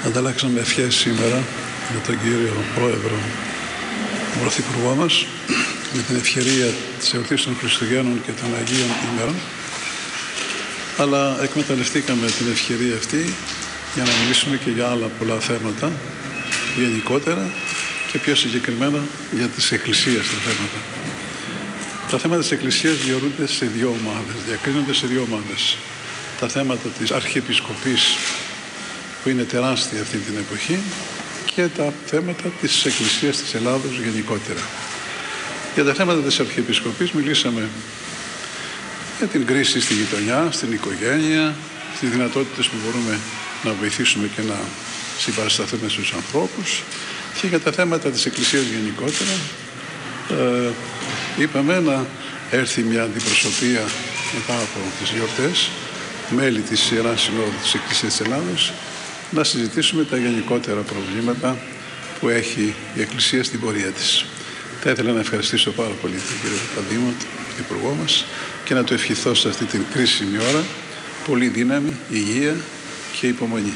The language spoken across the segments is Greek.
Ανταλλάξαμε ευχές σήμερα με τον κύριο Πρόεδρο, τον Πρωθυπουργό μας, με την ευκαιρία της εορτής των Χριστουγέννων και των Αγίων ημέρων. Αλλά εκμεταλλευτήκαμε την ευκαιρία αυτή για να μιλήσουμε και για άλλα πολλά θέματα, γενικότερα και πιο συγκεκριμένα για τις εκκλησίες τα θέματα. Τα θέματα της Εκκλησίας διορούνται σε δύο ομάδες, διακρίνονται σε δύο ομάδες. Τα θέματα της Αρχιεπισκοπής, που είναι τεράστια αυτή την εποχή, και τα θέματα της Εκκλησίας της Ελλάδος γενικότερα. Για τα θέματα της Αρχιεπισκοπής μιλήσαμε για την κρίση στη γειτονιά, στην οικογένεια, στις δυνατότητες που μπορούμε να βοηθήσουμε και να συμπαρασταθούμε στους ανθρώπους, και για τα θέματα της Εκκλησίας γενικότερα είπαμε να έρθει μια αντιπροσωπεία μετά από τις γιορτές, μέλη της Ιεράς Συνόδου της Εκκλησίας της Ελλάδος, να συζητήσουμε τα γενικότερα προβλήματα που έχει η Εκκλησία στην πορεία της. Θα ήθελα να ευχαριστήσω πάρα πολύ τον κύριο Παπαδήμο, τον Υπουργό μας, και να του ευχηθώ σε αυτή την κρίσιμη ώρα πολύ δύναμη, υγεία και υπομονή.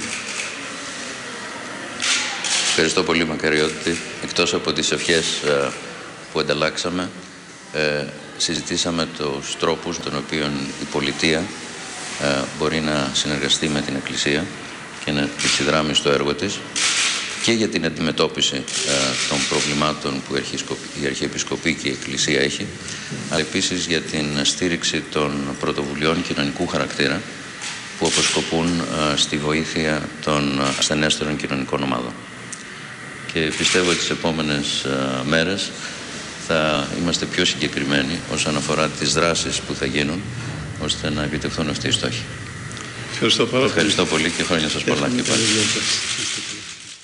Ευχαριστώ πολύ, Μακαριώτη. Εκτός από τις ευχές που ανταλλάξαμε, συζητήσαμε τους τρόπους των οποίων η πολιτεία μπορεί να συνεργαστεί με την Εκκλησία και να τη συνδράμει στο έργο της, και για την αντιμετώπιση των προβλημάτων που η Αρχιεπισκοπή και η Εκκλησία έχει, αλλά επίσης για την στήριξη των πρωτοβουλειών κοινωνικού χαρακτήρα που αποσκοπούν στη βοήθεια των ασθενέστερων κοινωνικών ομάδων. Και πιστεύω ότι τις επόμενες μέρες θα είμαστε πιο συγκεκριμένοι όσον αφορά τις δράσεις που θα γίνουν, ώστε να επιτευχθούν αυτοί οι στόχοι. Ευχαριστώ πάρα πολύ. Ευχαριστώ πολύ και χρόνια σας πολλά και πάλι.